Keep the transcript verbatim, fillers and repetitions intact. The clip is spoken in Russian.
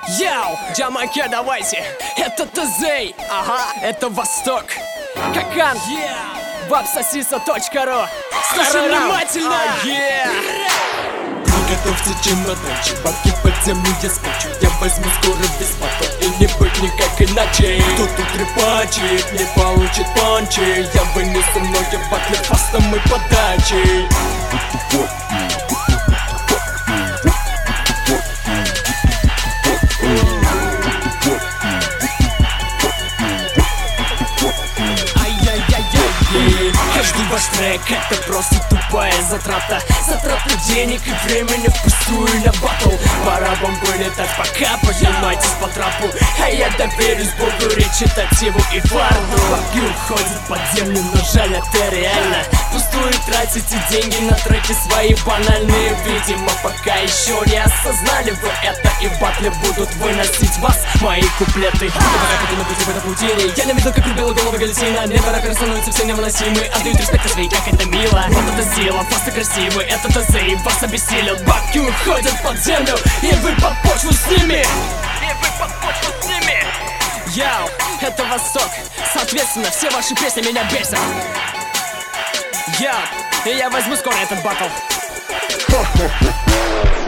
Яу, Джамайке, давайте. Это Тезей, ага, это Восток. Какан, yeah. Вапсосиса точка ру. Слушай внимательно. Готовьте чемоданчик, бабки под землю я скачу. Я возьму скоро весь поток, и не быть никак иначе. Кто тут репачит, не получит панчи. Я вынесу многие батлы фастом и подачей. Каждый ваш трек — это просто тупая затрата. Затрата денег и времени впустую на батл. Пора вам вылетать, пока поднимайтесь по трапу. А я доверюсь Богу, речитативу и фарду. Бабки уходят под землю, но жаль, это реально. Впустую тратите деньги на треки свои банальные. Видимо, пока еще не осознали вы это. И в батле будут выносить вас мои куплеты. Я на пути в этом паутине. Я не видел, как рубила головы галлюцина. Мне пора становятся все невыносимы. Отдают респект своей, как это мило. Вот это сила, просто красивый. Это Тезей вас обессилил. Бабки уходят под землю, и вы под почву с ними. И вы под почву с ними. Яу, это Восток. Соответственно, все ваши песни меня бесят. Яу, и я возьму скоро этот батл.